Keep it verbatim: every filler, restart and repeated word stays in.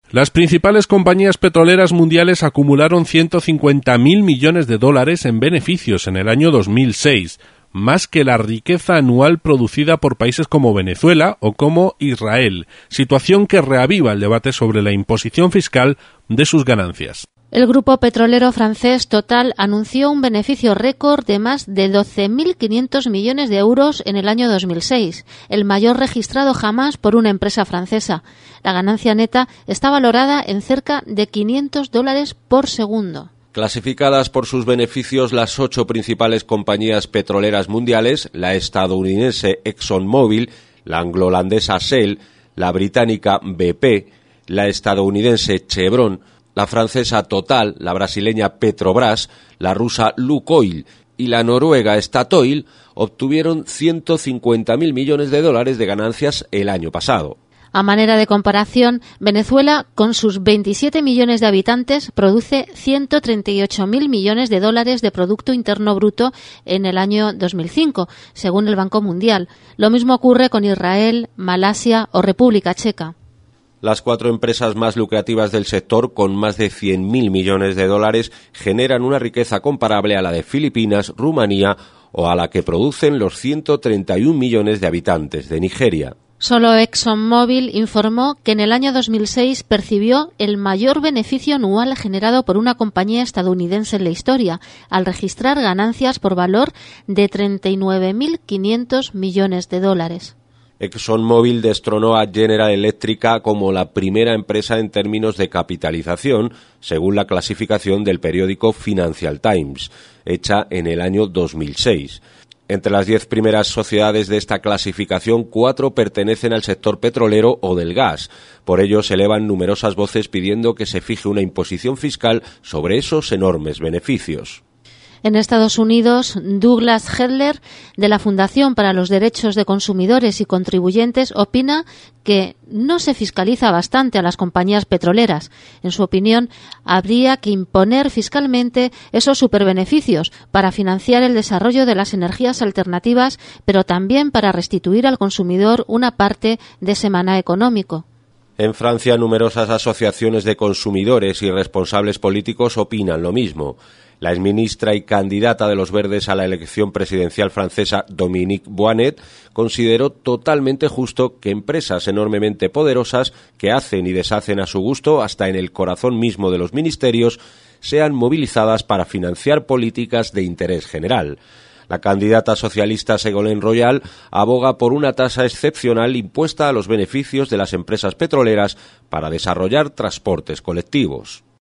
Las principales compañías petroleras mundiales acumularon ciento cincuenta mil millones de dólares en beneficios en el año dos mil seis, más que la riqueza anual producida por países como Venezuela o como Israel, situación que reaviva el debate sobre la imposición fiscal de sus ganancias. El grupo petrolero francés Total anunció un beneficio récord de más de doce mil quinientos millones de euros en el año dos mil seis, el mayor registrado jamás por una empresa francesa. La ganancia neta está valorada en cerca de quinientos dólares por segundo. Clasificadas por sus beneficios, las ocho principales compañías petroleras mundiales, la estadounidense ExxonMobil, la anglo-holandesa Shell, la británica B P, la estadounidense Chevron, la francesa Total, la brasileña Petrobras, la rusa Lukoil y la noruega Statoil obtuvieron ciento cincuenta mil millones de dólares de ganancias el año pasado. A manera de comparación, Venezuela, con sus veintisiete millones de habitantes, produce ciento treinta y ocho mil millones de dólares de Producto Interno Bruto en el año dos mil cinco, según el Banco Mundial. Lo mismo ocurre con Israel, Malasia o República Checa. Las cuatro empresas más lucrativas del sector, con más de cien mil millones de dólares, generan una riqueza comparable a la de Filipinas, Rumanía o a la que producen los ciento treinta y un millones de habitantes de Nigeria. Solo ExxonMobil informó que en el año dos mil seis percibió el mayor beneficio anual generado por una compañía estadounidense en la historia, al registrar ganancias por valor de treinta y nueve mil quinientos millones de dólares. ExxonMobil destronó a General Electric como la primera empresa en términos de capitalización, según la clasificación del periódico Financial Times, hecha en el año dos mil seis. Entre las diez primeras sociedades de esta clasificación, cuatro pertenecen al sector petrolero o del gas. Por ello, se elevan numerosas voces pidiendo que se fije una imposición fiscal sobre esos enormes beneficios. En Estados Unidos, Douglas Hedler, de la Fundación para los Derechos de Consumidores y Contribuyentes, opina que no se fiscaliza bastante a las compañías petroleras. En su opinión, habría que imponer fiscalmente esos superbeneficios para financiar el desarrollo de las energías alternativas, pero también para restituir al consumidor una parte de ese maná económico. En Francia, numerosas asociaciones de consumidores y responsables políticos opinan lo mismo. La exministra y candidata de los Verdes a la elección presidencial francesa, Dominique Voynet, consideró totalmente justo que empresas enormemente poderosas, que hacen y deshacen a su gusto hasta en el corazón mismo de los ministerios, sean movilizadas para financiar políticas de interés general. La candidata socialista Ségolène Royal aboga por una tasa excepcional impuesta a los beneficios de las empresas petroleras para desarrollar transportes colectivos.